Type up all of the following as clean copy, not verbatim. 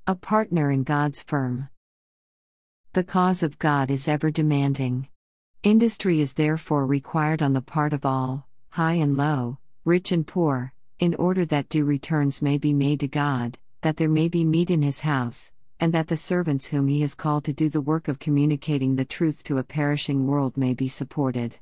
A partner in God's firm. The cause of God is ever demanding. Industry is therefore required on the part of all, high and low, rich and poor, in order that due returns may be made to God, that there may be meat in His house, and that the servants whom He has called to do the work of communicating the truth to a perishing world may be supported.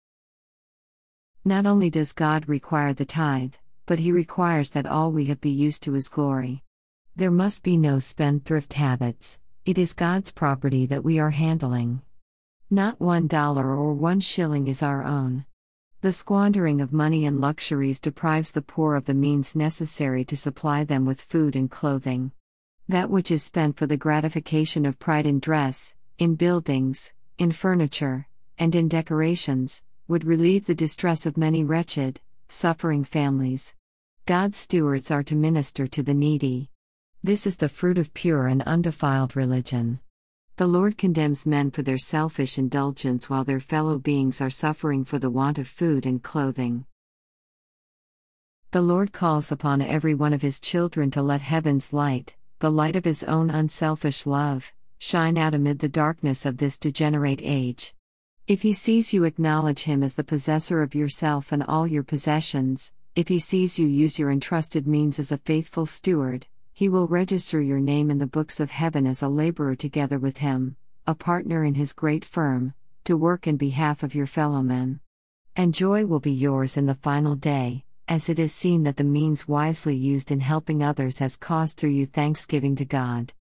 Not only does God require the tithe, but He requires that all we have be used to His glory. There must be no spendthrift habits. It is God's property that we are handling. Not $1 or 1 shilling is our own. The squandering of money and luxuries deprives the poor of the means necessary to supply them with food and clothing. That which is spent for the gratification of pride in dress, in buildings, in furniture, and in decorations, would relieve the distress of many wretched, suffering families. God's stewards are to minister to the needy. This is the fruit of pure and undefiled religion. The Lord condemns men for their selfish indulgence while their fellow beings are suffering for the want of food and clothing. The Lord calls upon every one of His children to let heaven's light, the light of His own unselfish love, shine out amid the darkness of this degenerate age. If He sees you acknowledge Him as the possessor of yourself and all your possessions, if He sees you use your entrusted means as a faithful steward, He will register your name in the books of heaven as a laborer together with Him, a partner in His great firm, to work in behalf of your fellow men. And joy will be yours in the final day, as it is seen that the means wisely used in helping others has caused through you thanksgiving to God.